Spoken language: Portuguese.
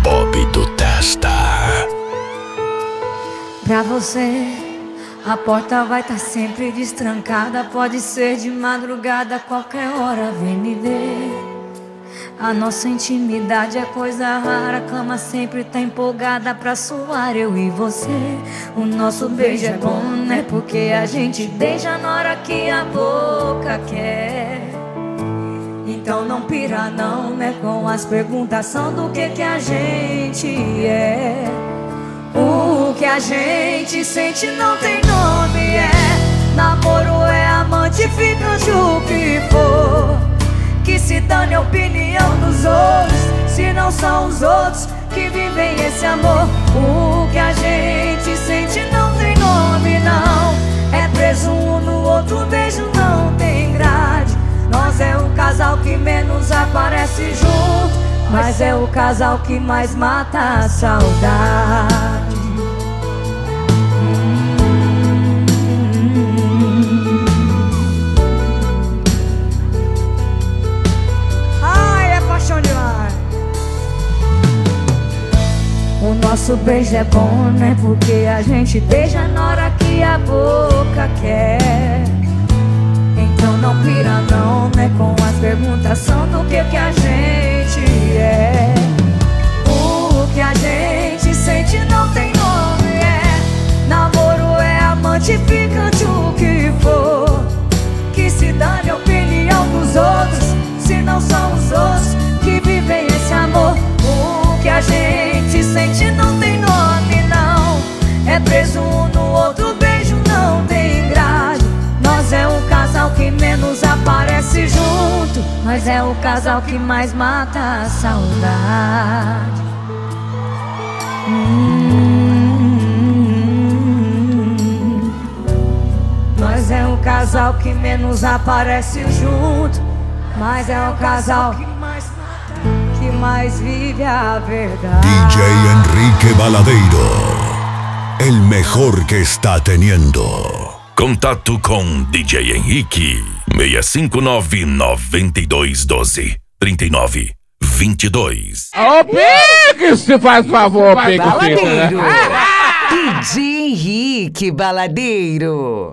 Bob do Testa. Pra você, a porta vai estar sempre destrancada. Pode ser de madrugada, qualquer hora vem me ver. A nossa intimidade é coisa rara, a cama sempre tá empolgada pra suar eu e você. O nosso beijo é bom, né? Porque a gente beija na hora que a boca quer. Então não pira não, né? Com as perguntação do que a gente é. O que a gente sente não tem nome, é namoro, é amante, ficante, o que for. Que se dane a opinião dos outros, se não são os outros que vivem esse amor. O que a gente sente não tem nome, não. É preso um no outro, beijo não tem grade. Nós é o casal que menos aparece junto, mas é o casal que mais mata a saudade. O nosso beijo é bom, né? Porque a gente beija na hora que a boca quer. Então não pira não, né? Com as perguntação do que a gente é. O que a gente sente não tem nome, é namoro, é amante, ficante, o que for. Que se dane a opinião dos outros, se não são os outros que vivem esse amor. O que a gente sente não tem nome, não. É preso um no outro, beijo não tem grade. Nós é o casal que menos aparece junto, mas é o casal que mais mata a saudade. Nós é o casal que menos aparece junto, mas é o casal que mais vive a verdade. DJ Enrique Baladeiro, el mejor que está teniendo. Contato com DJ Henrique 659-9212-3922. Ô, Pique, se faz favor, Pique. Baladeiro. DJ Henrique Baladeiro.